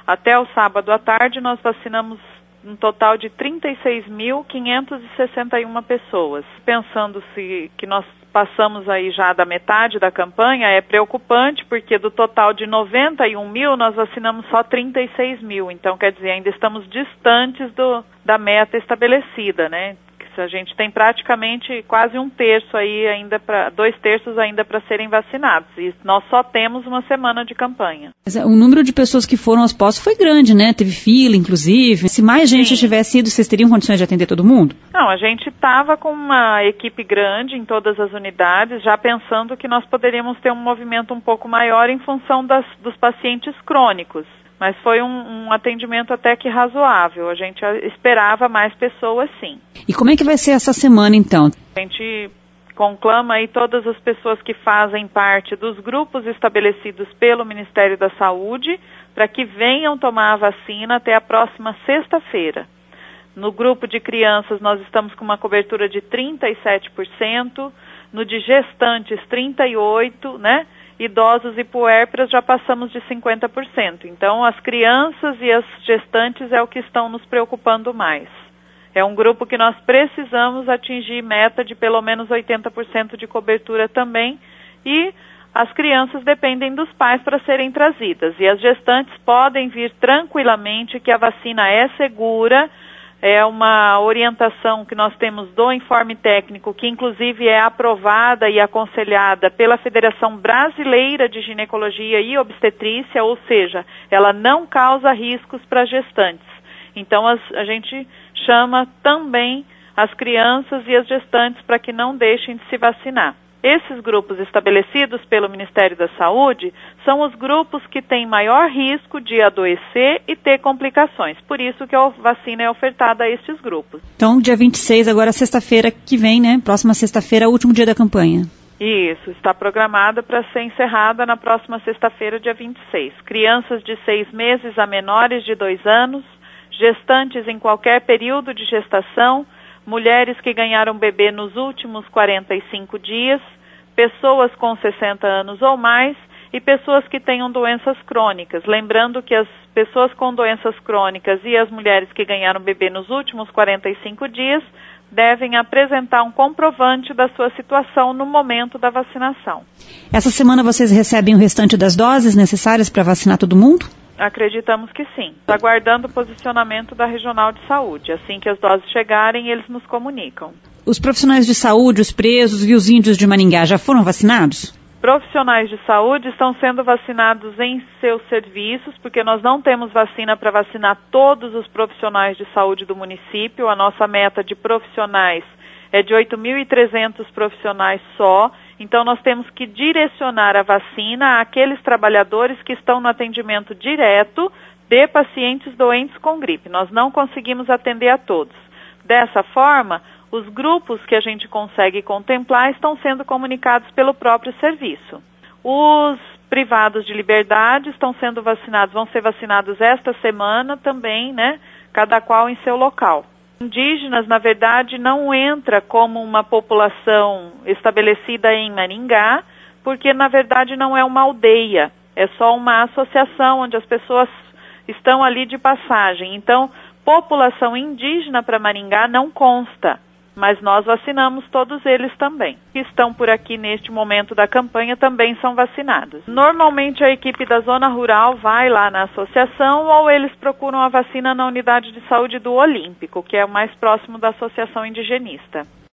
Até o sábado à tarde, nós vacinamos um total de 36.561 pessoas. Pensando-se que nós passamos aí já da metade da campanha, é preocupante, porque do total de 91 mil, nós vacinamos só 36 mil. Então, quer dizer, ainda estamos distantes da meta estabelecida, né? A gente tem praticamente quase 1/3 aí ainda 2/3 ainda para serem vacinados. E nós só temos uma semana de campanha. O número de pessoas que foram aos postos foi grande, né? Teve fila, inclusive. Se mais gente tivesse ido, vocês teriam condições de atender todo mundo? Não, a gente estava com uma equipe grande em todas as unidades, já pensando que nós poderíamos ter um movimento um pouco maior em função dos pacientes crônicos. Mas foi um atendimento até que razoável. A gente esperava mais pessoas, sim. E como é que vai ser essa semana, então? A gente conclama aí todas as pessoas que fazem parte dos grupos estabelecidos pelo Ministério da Saúde para que venham tomar a vacina até a próxima sexta-feira. No grupo de crianças, nós estamos com uma cobertura de 37%, no de gestantes, 38%, né? Idosos e puérperas já passamos de 50%. Então, as crianças e as gestantes é o que estão nos preocupando mais. É um grupo que nós precisamos atingir meta de pelo menos 80% de cobertura também. E as crianças dependem dos pais para serem trazidas. E as gestantes podem vir tranquilamente, que a vacina é segura. É uma orientação que nós temos do informe técnico, que inclusive é aprovada e aconselhada pela Federação Brasileira de Ginecologia e Obstetrícia, ou seja, ela não causa riscos para gestantes. Então a gente chama também as crianças e as gestantes para que não deixem de se vacinar. Esses grupos estabelecidos pelo Ministério da Saúde são os grupos que têm maior risco de adoecer e ter complicações. Por isso que a vacina é ofertada a estes grupos. Então, dia 26, agora sexta-feira que vem, né? Próxima sexta-feira, último dia da campanha. Isso, está programada para ser encerrada na próxima sexta-feira, dia 26. Crianças de 6 meses a menores de 2 anos, gestantes em qualquer período de gestação, mulheres que ganharam bebê nos últimos 45 dias, pessoas com 60 anos ou mais e pessoas que tenham doenças crônicas. Lembrando que as pessoas com doenças crônicas e as mulheres que ganharam bebê nos últimos 45 dias devem apresentar um comprovante da sua situação no momento da vacinação. Essa semana vocês recebem o restante das doses necessárias para vacinar todo mundo? Acreditamos que sim. Aguardando o posicionamento da Regional de Saúde. Assim que as doses chegarem, eles nos comunicam. Os profissionais de saúde, os presos e os índios de Maringá já foram vacinados? Profissionais de saúde estão sendo vacinados em seus serviços, porque nós não temos vacina para vacinar todos os profissionais de saúde do município. A nossa meta de profissionais é de 8.300 profissionais só. Então, nós temos que direcionar a vacina àqueles trabalhadores que estão no atendimento direto de pacientes doentes com gripe. Nós não conseguimos atender a todos. Dessa forma, os grupos que a gente consegue contemplar estão sendo comunicados pelo próprio serviço. Os privados de liberdade estão sendo vacinados, vão ser vacinados esta semana também, né? Cada qual em seu local. Indígenas, na verdade, não entra como uma população estabelecida em Maringá, porque, na verdade, não é uma aldeia, é só uma associação onde as pessoas estão ali de passagem. Então, população indígena para Maringá não consta, mas nós vacinamos todos eles também. Que estão por aqui neste momento da campanha também são vacinados. Normalmente a equipe da zona rural vai lá na associação ou eles procuram a vacina na unidade de saúde do Olímpico, que é o mais próximo da associação indigenista.